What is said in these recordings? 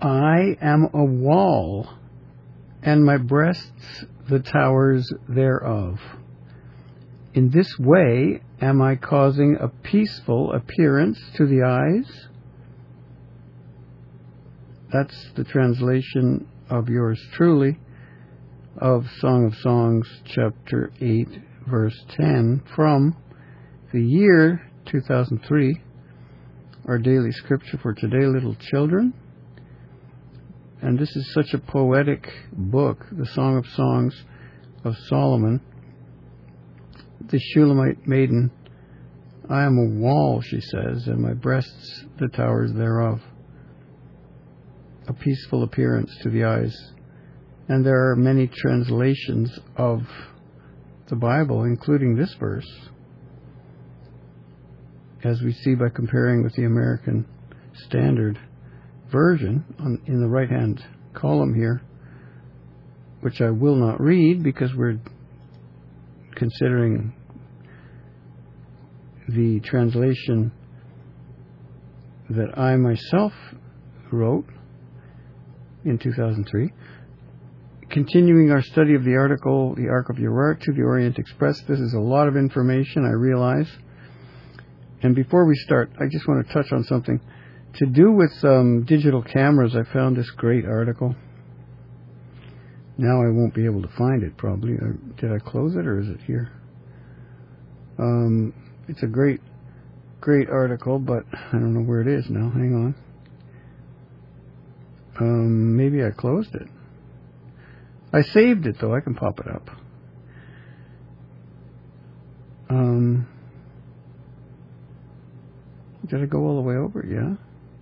I am a wall, and my breasts the towers thereof. In this way am I causing a peaceful appearance to the eyes. That's the translation of yours truly of Song of Songs, chapter 8, verse 10, from the year 2003, our daily scripture for today, little children. And this is such a poetic book, the Song of Songs of Solomon. The Shulamite maiden, I am a wall, she says, and my breasts the towers thereof. A peaceful appearance to the eyes. And there are many translations of the Bible, including this verse, as we see by comparing with the American Standard Version in the right-hand column here, which I will not read because we're considering the translation that I myself wrote in 2003. Continuing our study of the article, The Ark of Urartu to the Orient Express. This is a lot of information, I realize. And before we start, I just want to touch on something. To do with digital cameras, I found this great article. Now I won't be able to find it, probably. Did I close it, or is it here? It's a great article, but I don't know where it is now. Hang on. Maybe I closed it. I saved it, though. I can pop it up. Did I go all the way over? Yeah.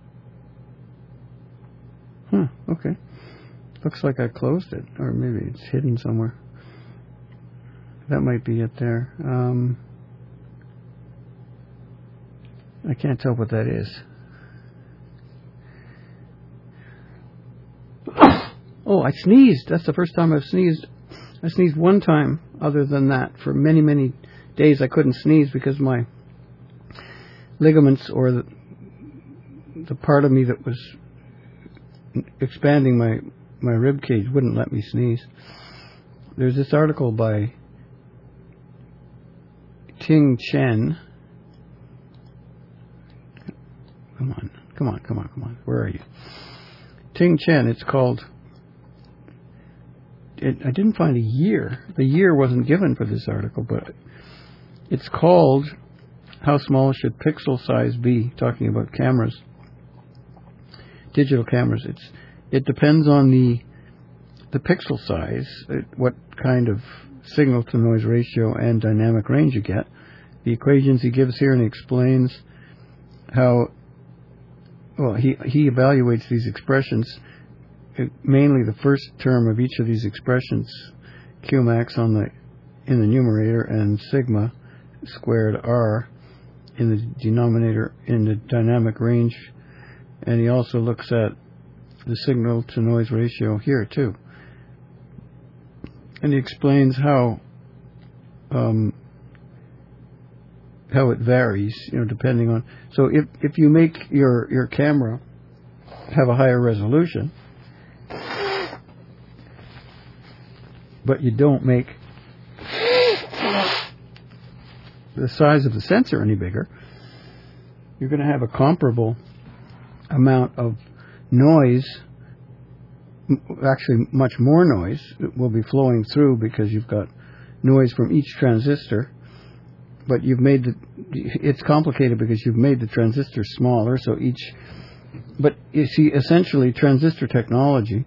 Okay. Looks like I closed it, or maybe it's hidden somewhere. That might be it there. I can't tell what that is. Oh, I sneezed. That's the first time I've sneezed. I sneezed one time. Other than that, for many, many days I couldn't sneeze because my ligaments, or the part of me that was expanding my rib cage, wouldn't let me sneeze. There's this article by Ting Chen. Come on. Where are you? Ting Chen. It's called... I didn't find a year. The year wasn't given for this article, but it's called How Small Should Pixel Size Be? Talking about cameras, digital cameras. It depends on the pixel size, what kind of signal to noise ratio and dynamic range you get. The equations he gives here, and he explains how, well, he evaluates these expressions. Mainly the first term of each of these expressions, Qmax in the numerator and sigma squared r in the denominator in the dynamic range, and he also looks at the signal to noise ratio here too, and he explains how it varies, depending on. So if you make your camera have a higher resolution, but you don't make the size of the sensor any bigger, you're going to have a comparable amount of noise, actually much more noise will be flowing through because you've got noise from each transistor, but it's complicated because you've made the transistor smaller, but you see, essentially transistor technology,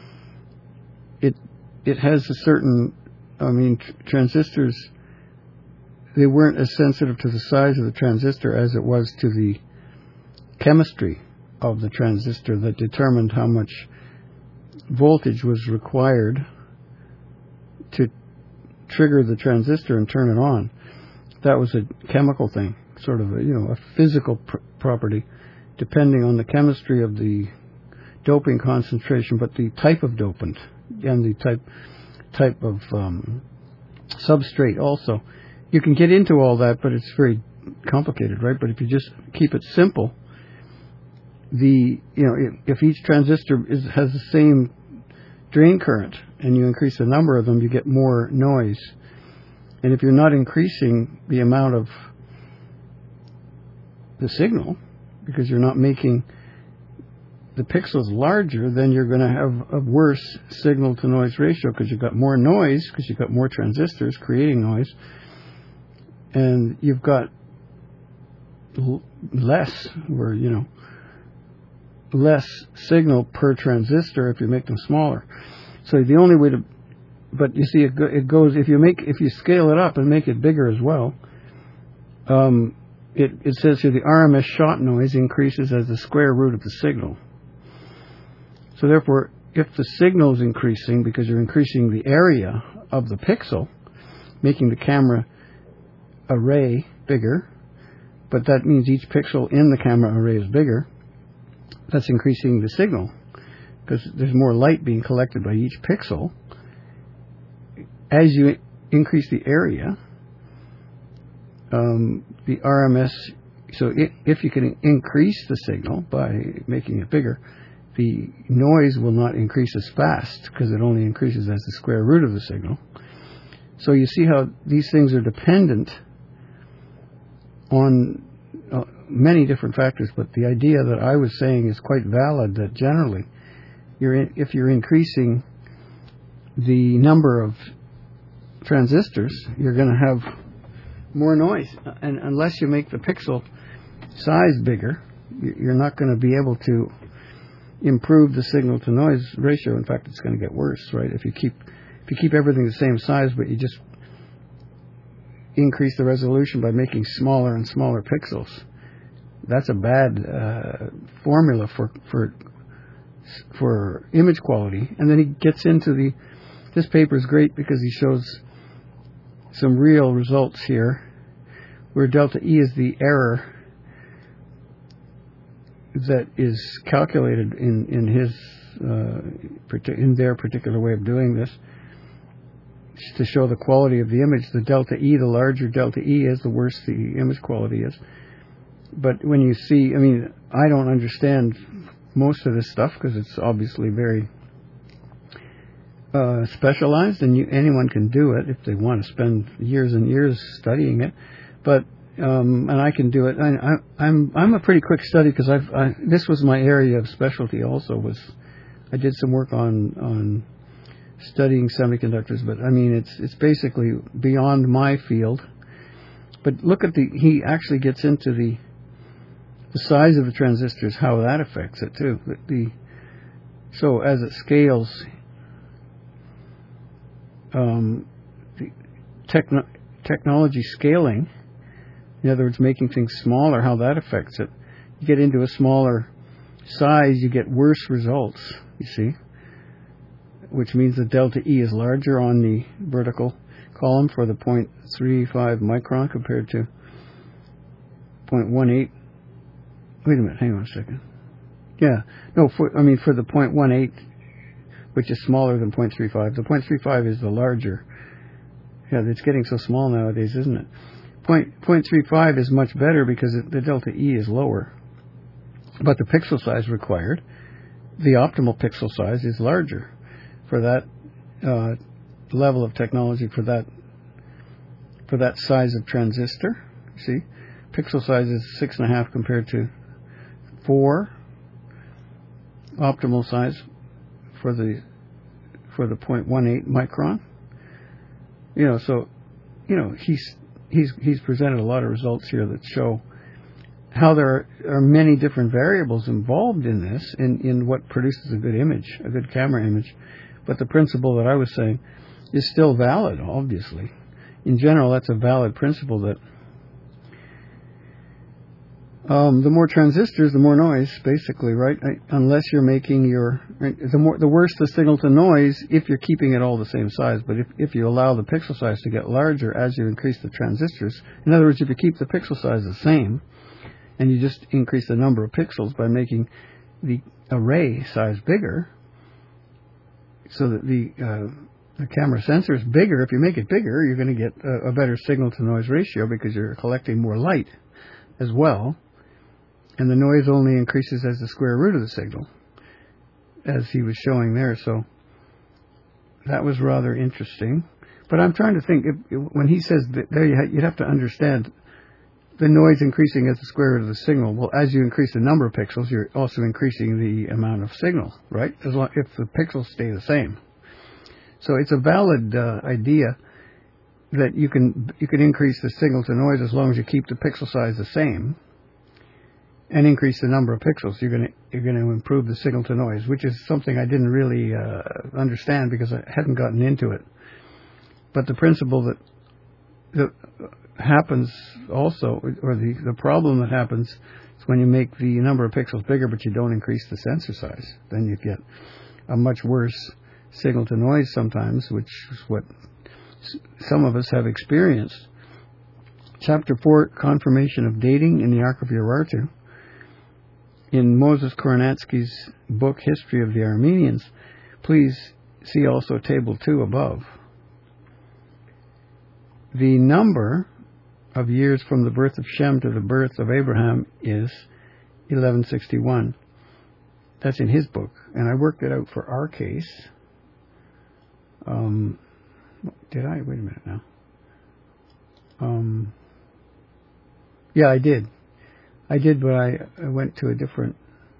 it has a certain, transistors, they weren't as sensitive to the size of the transistor as it was to the chemistry of the transistor that determined how much voltage was required to trigger the transistor and turn it on. That was a chemical thing, sort of a physical property, depending on the chemistry of the doping concentration, but the type of dopant and the type of substrate also. You can get into all that, but it's very complicated, right? But if you just keep it simple, if each transistor has the same drain current and you increase the number of them, you get more noise. And if you're not increasing the amount of the signal, because you're not making the pixels larger, then you're going to have a worse signal to noise ratio, because you've got more noise, because you've got more transistors creating noise, and you've got less signal per transistor if you make them smaller. So the only way to, but you see, it goes, if you scale it up and make it bigger as well, it says here the RMS shot noise increases as the square root of the signal. So therefore, if the signal is increasing because you're increasing the area of the pixel, making the camera array bigger, but that means each pixel in the camera array is bigger, that's increasing the signal, because there's more light being collected by each pixel. As you increase the area, the RMS, so if you can increase the signal by making it bigger, the noise will not increase as fast, because it only increases as the square root of the signal. So you see how these things are dependent on many different factors, but the idea that I was saying is quite valid, that generally, if you're increasing the number of transistors, you're going to have more noise. And unless you make the pixel size bigger, you're not going to be able to improve the signal to noise ratio. In fact, it's going to get worse, right? If you keep everything the same size, but you just increase the resolution by making smaller and smaller pixels, that's a bad formula for image quality. And then he gets into this paper is great because he shows some real results here, where delta E is the error that is calculated in their particular way of doing this, to show the quality of the image. The delta E, the larger delta E is, the worse the image quality is. But when you see, I don't understand most of this stuff, because it's obviously very specialized, and anyone can do it if they want to spend years and years studying it. But and I can do it. I'm a pretty quick study, because this was my area of specialty. Also, I did some work on studying semiconductors, but it's basically beyond my field. But look at he actually gets into the size of the transistors, how that affects it too. So as it scales, the technology scaling, in other words, making things smaller, how that affects it. You get into a smaller size, you get worse results, you see, which means the delta E is larger on the vertical column for the 0.35 micron compared to 0.18. Wait a minute, hang on a second. Yeah, no, for the 0.18, which is smaller than 0.35. The 0.35 is the larger. Yeah, it's getting so small nowadays, isn't it? 0.35 is much better because the delta E is lower. But the pixel size required, the optimal pixel size, is larger for that level of technology, for that size of transistor. See, pixel size is 6.5 compared to 4. Optimal size for the 0.18 micron. He's presented a lot of results here that show how there are many different variables involved in this, in what produces a good image, a good camera image. But the principle that I was saying is still valid, obviously. In general, that's a valid principle, that the more transistors, the more noise, basically, right? Unless you're making the worse the signal to noise if you're keeping it all the same size. But if you allow the pixel size to get larger as you increase the transistors, in other words, if you keep the pixel size the same and you just increase the number of pixels by making the array size bigger, so that the camera sensor is bigger, if you make it bigger, you're going to get a better signal to noise ratio, because you're collecting more light as well. And the noise only increases as the square root of the signal, as he was showing there. So that was rather interesting. But I'm trying to think, when he says that there, you'd have to understand the noise increasing as the square root of the signal. Well, as you increase the number of pixels, you're also increasing the amount of signal, right? As long if the pixels stay the same. So it's a valid idea that you can increase the signal to noise as long as you keep the pixel size the same, and increase the number of pixels. You're going to improve the signal to noise, which is something I didn't really understand because I hadn't gotten into it. But the principle that happens also, or the problem that happens, is when you make the number of pixels bigger but you don't increase the sensor size. Then you get a much worse signal to noise sometimes, which is what some of us have experienced. Chapter 4, Confirmation of Dating in the Ark of Urartu. In Moses Kornatsky's book, History of the Armenians, please see also Table 2 above. The number of years from the birth of Shem to the birth of Abraham is 1161. That's in his book, and I worked it out for our case. Did I? Wait a minute now. Yeah, I did. But I went to a different...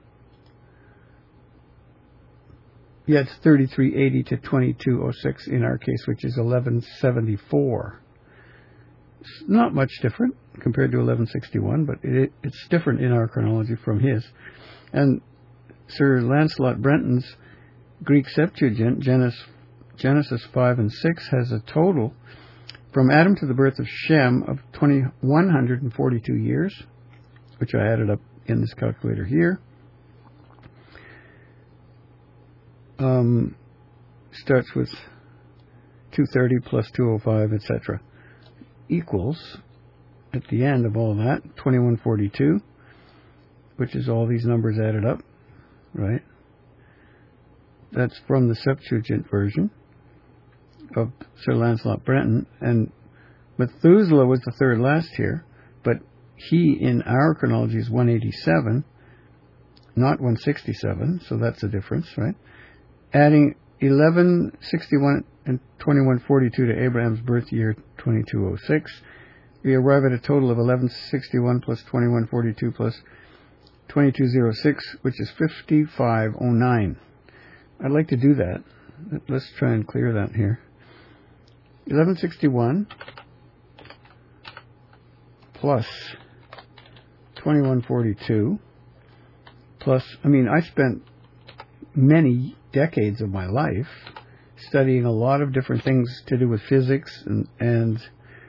Yeah, it's 3380 to 2206 in our case, which is 1174. It's not much different compared to 1161, but it's different in our chronology from his. And Sir Lancelot Brenton's Greek Septuagint, Genesis 5 and 6, has a total from Adam to the birth of Shem of 142 years, which I added up in this calculator here. Starts with 230 plus 205, etc. Equals, at the end of all that, 2142, which is all these numbers added up, right? That's from the Septuagint version of Sir Lancelot Brenton, and Methuselah was the third last here, but he in our chronology is 187, not 167, so that's the difference, right? Adding 1161 and 2142 to Abraham's birth year 2206, we arrive at a total of 1161 plus 2142 plus 2206, which is 5509. I'd like to do that. Let's try and clear that here. 1161 plus 2142 plus, I spent many decades of my life studying a lot of different things to do with physics and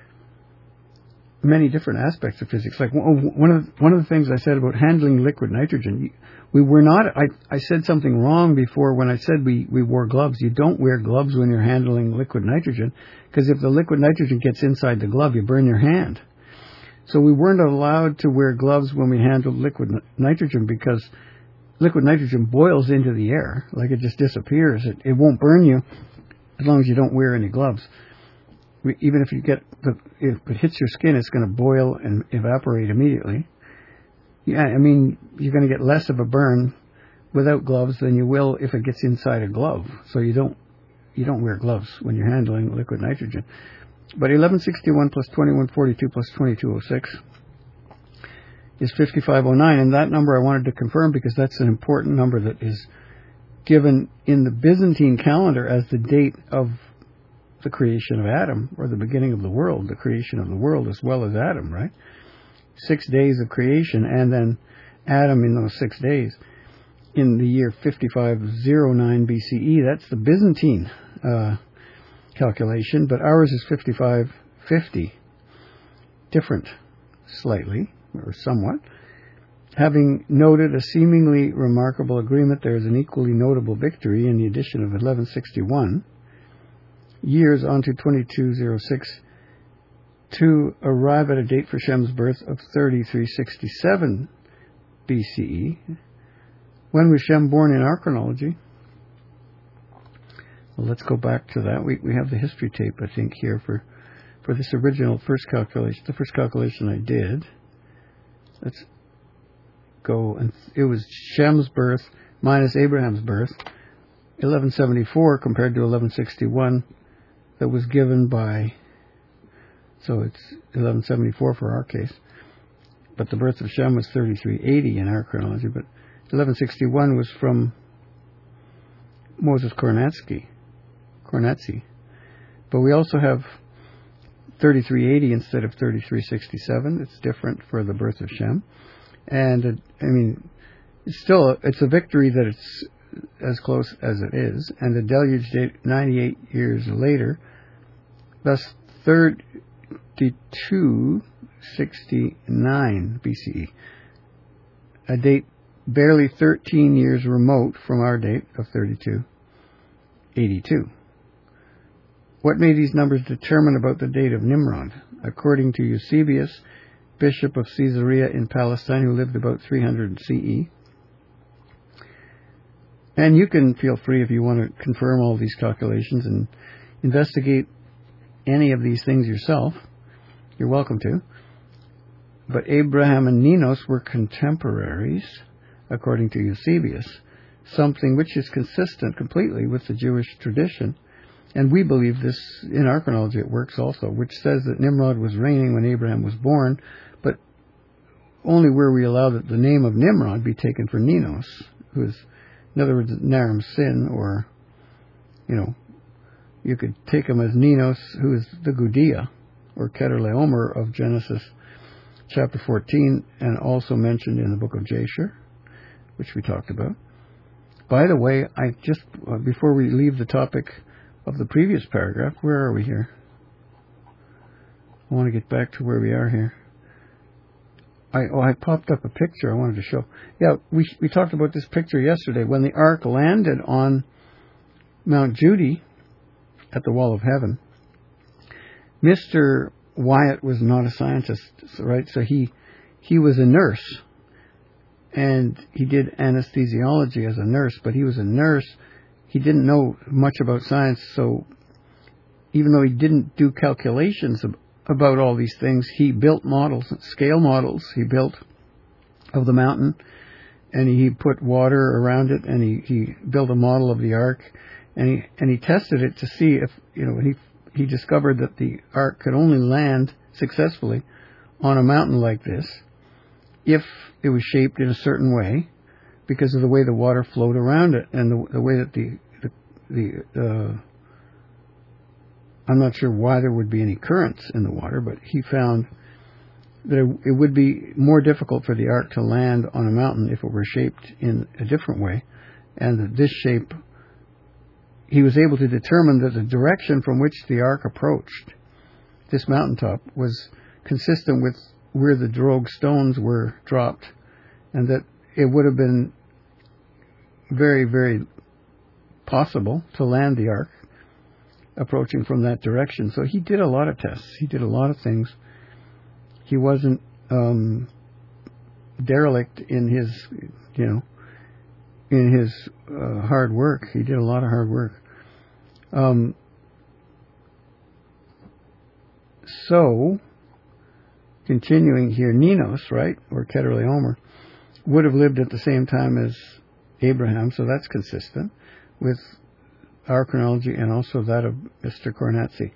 many different aspects of physics. Like one of the things I said about handling liquid nitrogen, we were not. I said something wrong before when I said we wore gloves. You don't wear gloves when you're handling liquid nitrogen, because if the liquid nitrogen gets inside the glove, you burn your hand. So we weren't allowed to wear gloves when we handled liquid nitrogen, because liquid nitrogen boils into the air, like it just disappears. It won't burn you as long as you don't wear any gloves. Even if if it hits your skin, it's going to boil and evaporate immediately. Yeah, you're going to get less of a burn without gloves than you will if it gets inside a glove. So you don't wear gloves when you're handling liquid nitrogen. But 1161 plus 2142 plus 2206 is 5509, and that number I wanted to confirm because that's an important number that is given in the Byzantine calendar as the date of the creation of Adam, or the beginning of the world, the creation of the world as well as Adam, right? 6 days of creation, and then Adam in those 6 days. In the year 5509 BCE, that's the Byzantine calculation, but ours is 5550. Different, slightly, or somewhat. Having noted a seemingly remarkable agreement, there is an equally notable victory in the addition of 1161 years onto 2206 to arrive at a date for Shem's birth of 3367 BCE. When was Shem born in our chronology? Well, let's go back to that. We have the history tape, I think, here for this original first calculation, the first calculation I did. Let's go, and it was Shem's birth minus Abraham's birth, 1174 compared to 1161, that was given by, so it's 1174 for our case, but the birth of Shem was 3380 in our chronology, but 1161 was from Moses Kornatsky. But we also have 3380 instead of 3367. It's different for the birth of Shem. And, it's a victory that it's as close as it is. And the deluge date 98 years later, thus 3269 BCE. A date barely 13 years remote from our date of 3282. What may these numbers determine about the date of Nimrod? According to Eusebius, bishop of Caesarea in Palestine, who lived about 300 CE. And you can feel free, if you want to confirm all these calculations and investigate any of these things yourself. You're welcome to. But Abraham and Ninos were contemporaries, according to Eusebius, something which is consistent completely with the Jewish tradition. And we believe this, in our chronology it works also, which says that Nimrod was reigning when Abraham was born, but only where we allow that the name of Nimrod be taken for Ninos, who is, in other words, Naram's sin, or, you could take him as Ninos, who is the Gudea, or Kedorlaomer of Genesis chapter 14, and also mentioned in the book of Jasher, which we talked about. By the way, before we leave the topic of the previous paragraph, where are we here? I want to get back to where we are here. I popped up a picture I wanted to show. Yeah, we talked about this picture yesterday. When the ark landed on Mount Judy at the Wall of Heaven, Mr. Wyatt was not a scientist, right? So he was a nurse, and he did anesthesiology as a nurse, but he was a nurse. He didn't know much about science, so even though he didn't do calculations about all these things, he built models, scale models he built of the mountain, and he put water around it, and he built a model of the ark, and he tested it to see if, he discovered that the ark could only land successfully on a mountain like this if it was shaped in a certain way, because of the way the water flowed around it, and the way that I'm not sure why there would be any currents in the water, but he found that it would be more difficult for the ark to land on a mountain if it were shaped in a different way, and that this shape, he was able to determine that the direction from which the ark approached this mountaintop was consistent with where the Drogue stones were dropped, and that it would have been very, very possible to land the ark approaching from that direction. So he did a lot of tests. He did a lot of things. He wasn't derelict in his, hard work. He did a lot of hard work. So, continuing here, Ninos, right, or Kedorlaomer, would have lived at the same time as Abraham, so that's consistent with our chronology and also that of Mr. Kornatsky.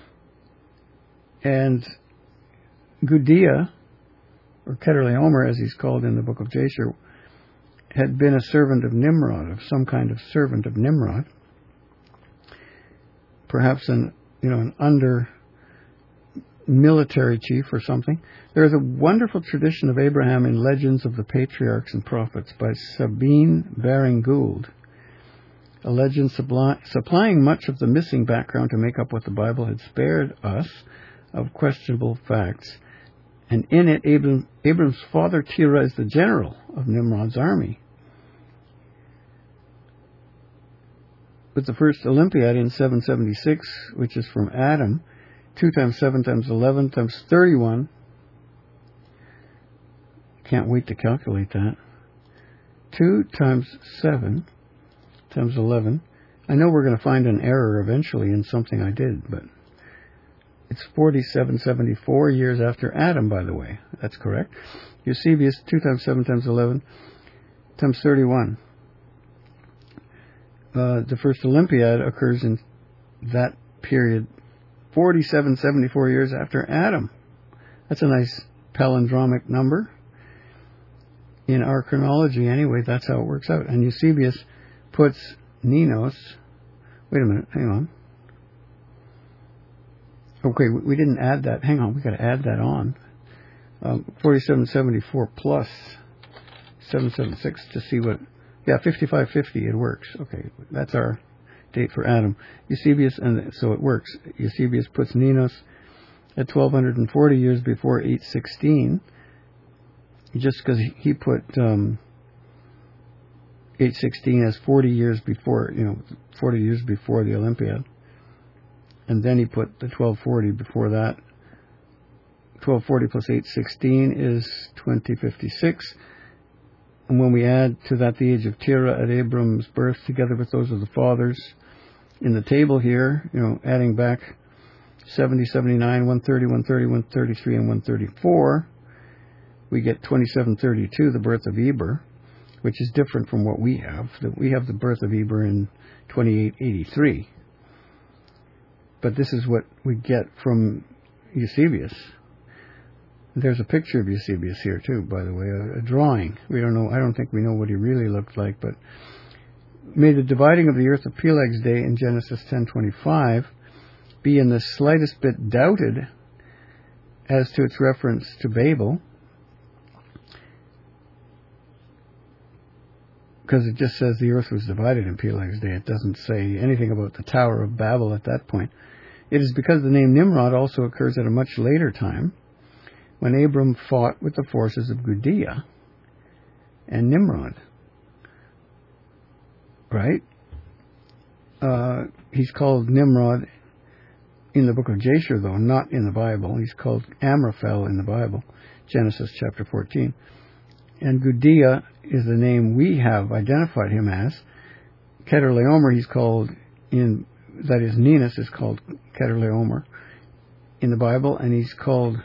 And Gudea, or Kedorlaomer as he's called in the book of Jasher, had been a servant of Nimrod, of some kind of servant of Nimrod, perhaps an under military chief or something. There is a wonderful tradition of Abraham in Legends of the Patriarchs and Prophets by Sabine Baring-Gould, a legend supplying much of the missing background to make up what the Bible had spared us of questionable facts. And in it, Abram's father Terah is the general of Nimrod's army. With the first Olympiad in 776, which is from Adam, 2 times 7 times 11 times 31. Can't wait to calculate that. 2 times 7 times 11. I know we're going to find an error eventually in something I did, but it's 4774 years after Adam, by the way. That's correct. Eusebius, 2 times 7 times 11 times 31. The first Olympiad occurs in that period 4774 years after Adam. That's a nice palindromic number. In our chronology, anyway, that's how it works out. And Eusebius puts Ninos... Wait a minute, hang on. Okay, we didn't add that. Hang on, we got to add that on. 4774 plus 776 to see what... Yeah, 5550, it works. Okay, that's our date for Adam. Eusebius, and so it works. Eusebius puts Ninos at 1240 years before 816, just because he put 816 as 40 years before, 40 years before the Olympiad. And then he put the 1240 before that. 1240 plus 816 is 2056. And when we add to that the age of Terah at Abram's birth, together with those of the fathers in the table here, adding back 70, 79, 130, 130, 133, and 134, we get 2732, the birth of Eber, which is different from what we have. We have the birth of Eber in 2883. But this is what we get from Eusebius. There's a picture of Eusebius here too, by the way, a drawing. I don't think we know what he really looked like, but may the dividing of the earth of Peleg's day in Genesis 10:25 be in the slightest bit doubted as to its reference to Babel, because it just says the earth was divided in Peleg's day. It doesn't say anything about the Tower of Babel at that point. It is because the name Nimrod also occurs at a much later time, when Abram fought with the forces of Gudea and Nimrod. Right? He's called Nimrod in the book of Jasher, though, not in the Bible. He's called Amraphel in the Bible, Genesis chapter 14. And Gudea is the name we have identified him as. Kedorlaomer, he's called Ninus is called Kedorlaomer in the Bible, and he's called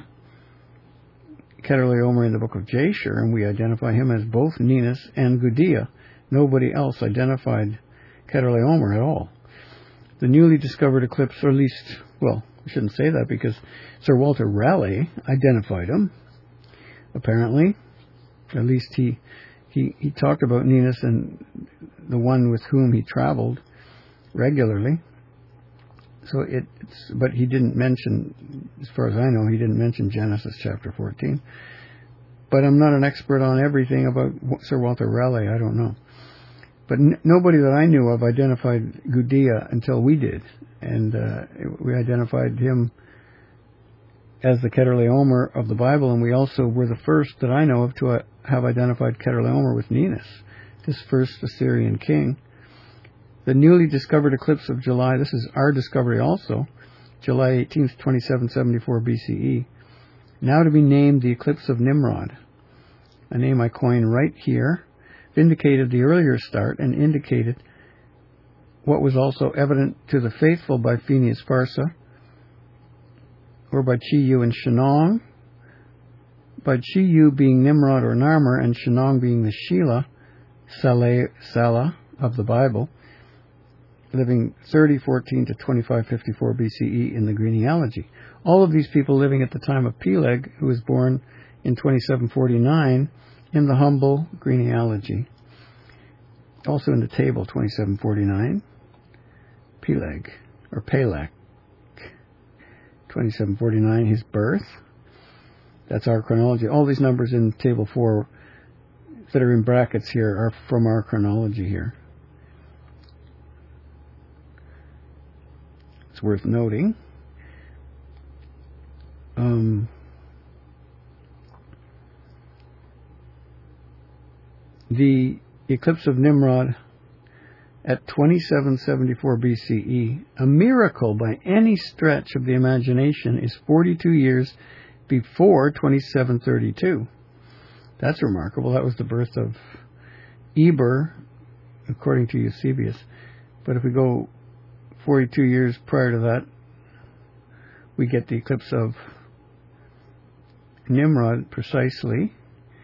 Kedorlaomer in the book of Jasher, and we identify him as both Ninus and Gudea. Nobody else identified Kedorlaomer at all. The newly discovered eclipse, or at least, well, I shouldn't say that because Sir Walter Raleigh identified him, apparently. At least he talked about Ninus and the one with whom he traveled regularly. So but he didn't mention, as far as I know, he didn't mention Genesis chapter 14. But I'm not an expert on everything about Sir Walter Raleigh. I don't know. But nobody that I knew of identified Gudea until we did. And we identified him as the Kedorlaomer of the Bible, and we also were the first that I know of to have identified Kedorlaomer with Ninus, this first Assyrian king. The newly discovered eclipse of July, this is our discovery also, July 18th, 2774 BCE, now to be named the eclipse of Nimrod, a name I coined right here, vindicated the earlier start and indicated what was also evident to the faithful by Phineas Farsa, or by Chi Yu and Shenong, by Chi Yu being Nimrod or Narmer, and Shenong being the Shelah, Salah of the Bible, living 3014 to 2554 BCE in the genealogy. All of these people living at the time of Peleg, who was born in 2749, in the humble genealogy. Also in the table, 2749, Peleg, or Peleg. 2749, his birth. That's our chronology. All these numbers in table 4 that are in brackets here are from our chronology here. It's worth noting. The eclipse of Nimrod at 2774 BCE, a miracle by any stretch of the imagination, is 42 years before 2732. That's remarkable. That was the birth of Eber, according to Eusebius. But if we go 42 years prior to that, we get the eclipse of Nimrod precisely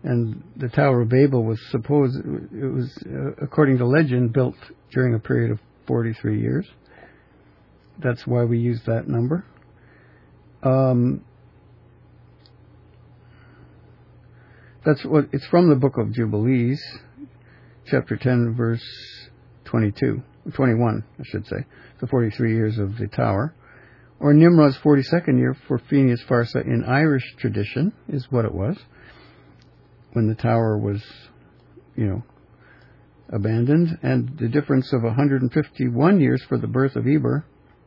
And the Tower of Babel was according to legend, built during a period of 43 years. That's why we use that number. It's from the book of Jubilees, chapter 10, verse 21, I should say. The 43 years of the tower. Or Nimrod's 42nd year for Phineas Farsa in Irish tradition is what it was, when the tower was, abandoned. And the difference of 151 years for the birth of Eber.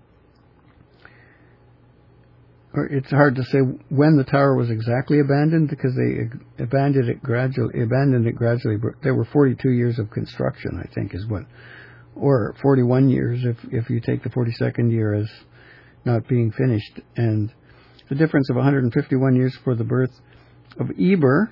Or it's hard to say when the tower was exactly abandoned, because they abandoned it gradually. But there were 42 years of construction, I think, or 41 years if you take the 42nd year as not being finished. And the difference of 151 years for the birth of Eber,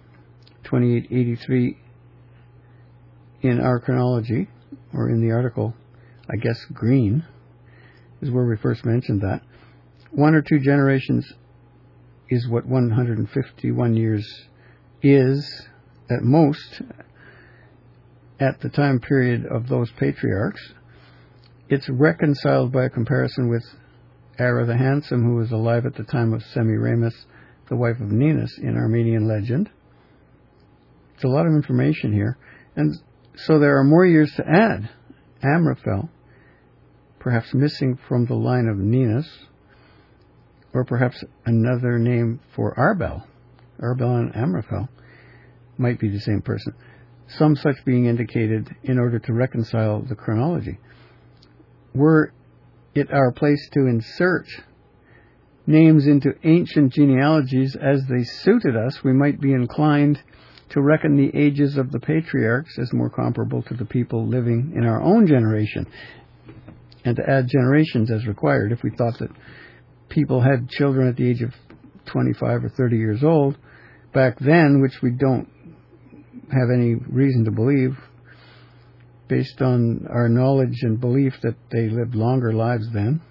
2883 in our chronology, or in the article, I guess Green, is where we first mentioned that. 1 or 2 generations is what 151 years is, at most, at the time period of those patriarchs. It's reconciled by a comparison with Ara the Handsome, who was alive at the time of Semiramis, the wife of Ninus, in Armenian legend. It's a lot of information here. And so there are more years to add. Amraphel, perhaps missing from the line of Ninus, or perhaps another name for Arbel. Arbel and Amraphel might be the same person. Some such being indicated in order to reconcile the chronology. Were it our place to insert names into ancient genealogies as they suited us, we might be inclined to reckon the ages of the patriarchs as more comparable to the people living in our own generation, and to add generations as required. If we thought that people had children at the age of 25 or 30 years old back then, which we don't have any reason to believe, based on our knowledge and belief that they lived longer lives then.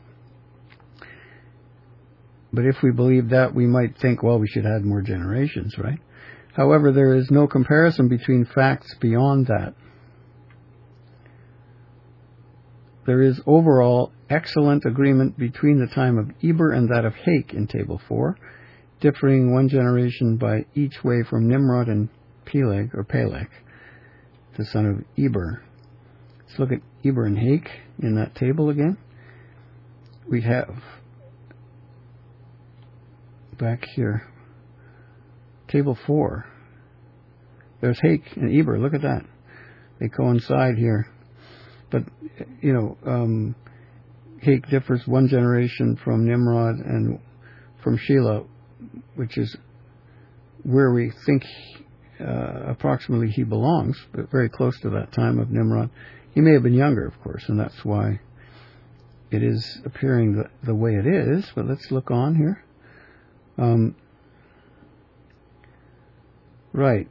But if we believe that, we might think, well, we should add more generations, right? However, there is no comparison between facts beyond that. There is overall excellent agreement between the time of Eber and that of Hake in Table 4, differing 1 generation by each way from Nimrod and Peleg, the son of Eber. Let's look at Eber and Hake in that table again. We have back here, Table 4. There's Hake and Eber. Look at that. They coincide here. But, Hake differs 1 generation from Nimrod and from Shelah, which is where we think approximately he belongs, but very close to that time of Nimrod. He may have been younger, of course, and that's why it is appearing the way it is. But let's look on here. Right.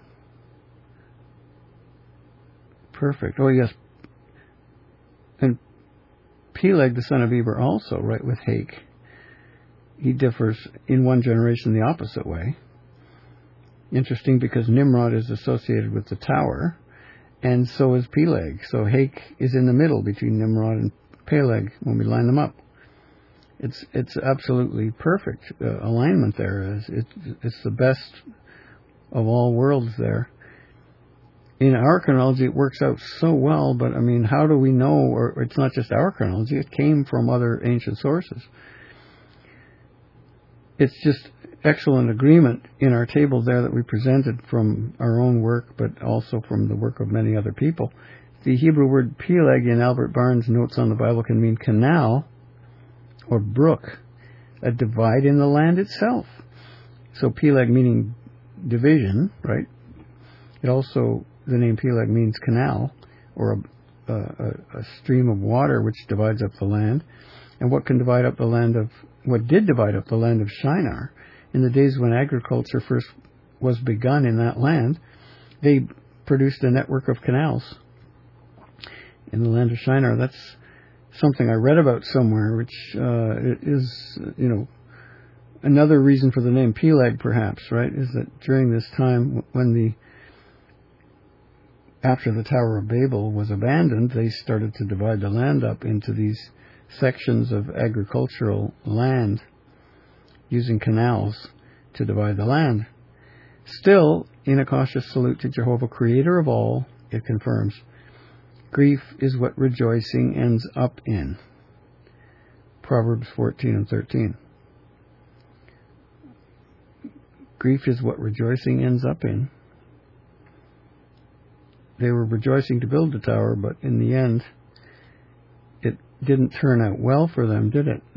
Perfect. Oh, yes. And Peleg, the son of Eber, also, right, with Hake. He differs in 1 generation the opposite way. Interesting, because Nimrod is associated with the tower, and so is Peleg. So Hake is in the middle between Nimrod and Peleg when we line them up. It's absolutely perfect alignment there. It's the best of all worlds there. In our chronology, it works out so well, but I mean, how do we know? Or it's not just our chronology; it came from other ancient sources. It's just excellent agreement in our table there that we presented from our own work, but also from the work of many other people. The Hebrew word Peleg in Albert Barnes' Notes on the Bible can mean canal or brook, a divide in the land itself. So Peleg meaning division, right? It also, the name Peleg means canal, or a stream of water which divides up the land. And what did divide up the land of Shinar? In the days when agriculture first was begun in that land, they produced a network of canals in the land of Shinar. That's something I read about somewhere, which is, another reason for the name Peleg, perhaps, right, is that during this time when after the Tower of Babel was abandoned, they started to divide the land up into these sections of agricultural land, using canals to divide the land. Still, in a cautious salute to Jehovah, creator of all, it confirms, grief is what rejoicing ends up in. Proverbs 14:13. Grief is what rejoicing ends up in. They were rejoicing to build the tower, but in the end, it didn't turn out well for them, did it?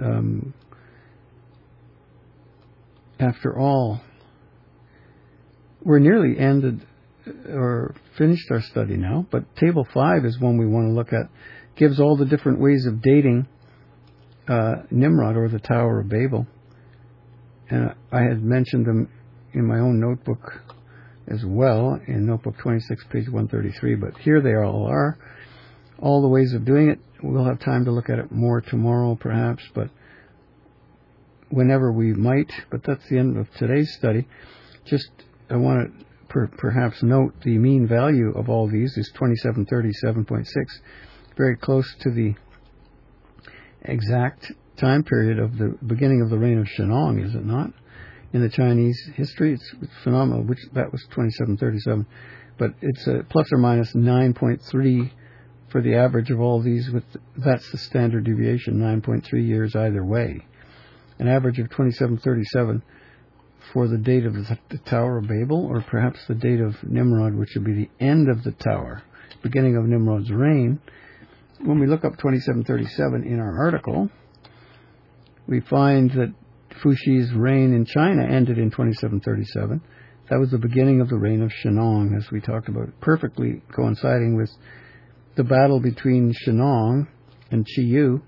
After all, we're nearly ended or finished our study now, but Table 5 is one we want to look at. Gives all the different ways of dating Nimrod, or the Tower of Babel. And I had mentioned them in my own notebook as well, in Notebook 26, page 133, but here they all are. All the ways of doing it. We'll have time to look at it more tomorrow, perhaps, but whenever we might. But that's the end of today's study. Just, I want to perhaps note the mean value of all these is 2737.6, very close to the exact time period of the beginning of the reign of Shennong, is it not? In the Chinese history, it's phenomenal. That was 2737, but it's a plus or minus 9.3 for the average of all these. That's the standard deviation, 9.3 years either way. An average of 2737 for the date of the Tower of Babel, or perhaps the date of Nimrod, which would be the end of the tower, beginning of Nimrod's reign. When we look up 2737 in our article, we find that Fuxi's reign in China ended in 2737. That was the beginning of the reign of Shennong, as we talked about, perfectly coinciding with the battle between Shennong and Qiyu.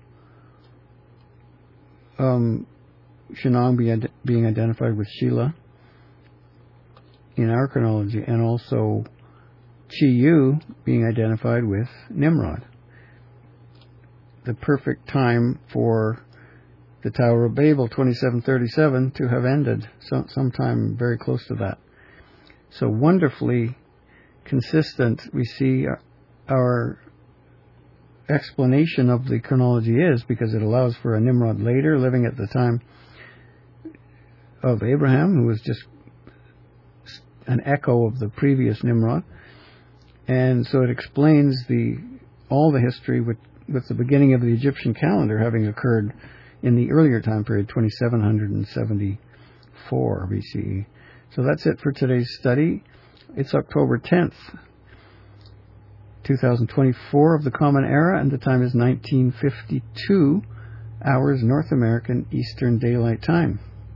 Shennong being identified with Sheila in our chronology, and also Qiyu being identified with Nimrod. The perfect time for the Tower of Babel, 2737, to have ended sometime very close to that. So wonderfully consistent, we see our explanation of the chronology is, because it allows for a Nimrod later, living at the time of Abraham, who was just an echo of the previous Nimrod. And so it explains all the history with the beginning of the Egyptian calendar having occurred in the earlier time period, 2774 BCE. So that's it for today's study. It's October 10th, 2024 of the Common Era, and the time is 1952 hours North American Eastern Daylight Time.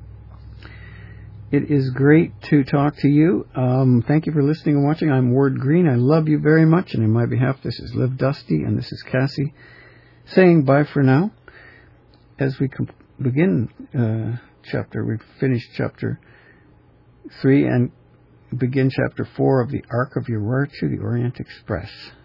It is great to talk to you. Thank you for listening and watching. I'm Ward Green. I love you very much, and in my behalf, this is Liv Dusty, and this is Cassie, saying bye for now. As we begin we've finished chapter 3 and begin chapter 4 of the Ark of Urartu, the Orient Express.